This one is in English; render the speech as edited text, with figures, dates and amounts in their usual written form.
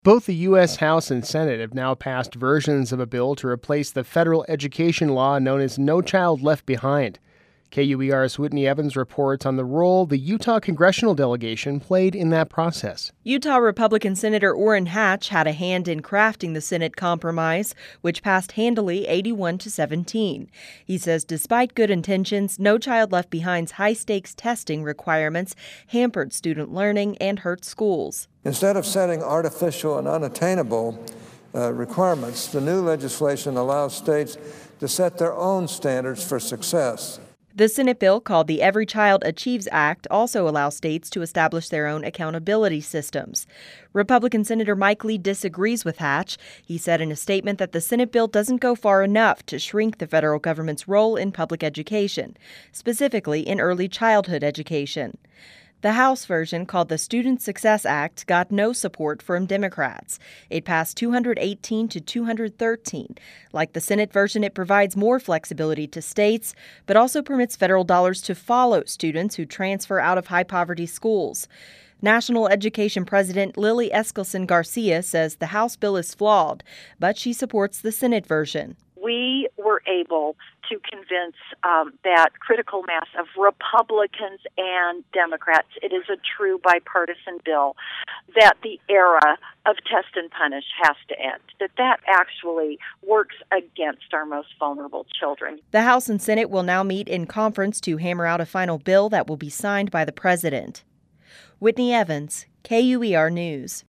Both the U.S. House and Senate have now passed versions of a bill to replace the federal education law known as No Child Left Behind. KUER's Whitney Evans reports on the role the Utah congressional delegation played in that process. Utah Republican Senator Orrin Hatch had a hand in crafting the Senate compromise, which passed handily 81-17. He says despite good intentions, No Child Left Behind's high-stakes testing requirements hampered student learning and hurt schools. Instead of setting artificial and unattainable requirements, the new legislation allows states to set their own standards for success. The Senate bill, called the Every Child Achieves Act, also allows states to establish their own accountability systems. Republican Senator Mike Lee disagrees with Hatch. He said in a statement that the Senate bill doesn't go far enough to shrink the federal government's role in public education, specifically in early childhood education. The House version, called the Student Success Act, got no support from Democrats. It passed 218-213. Like the Senate version, it provides more flexibility to states, but also permits federal dollars to follow students who transfer out of high-poverty schools. National Education President Lily Eskelsen Garcia says the House bill is flawed, but she supports the Senate version. We were able to convince that critical mass of Republicans and Democrats, it is a true bipartisan bill, that the era of test and punish has to end, that actually works against our most vulnerable children. The House and Senate will now meet in conference to hammer out a final bill that will be signed by the president. Whitney Evans, KUER News.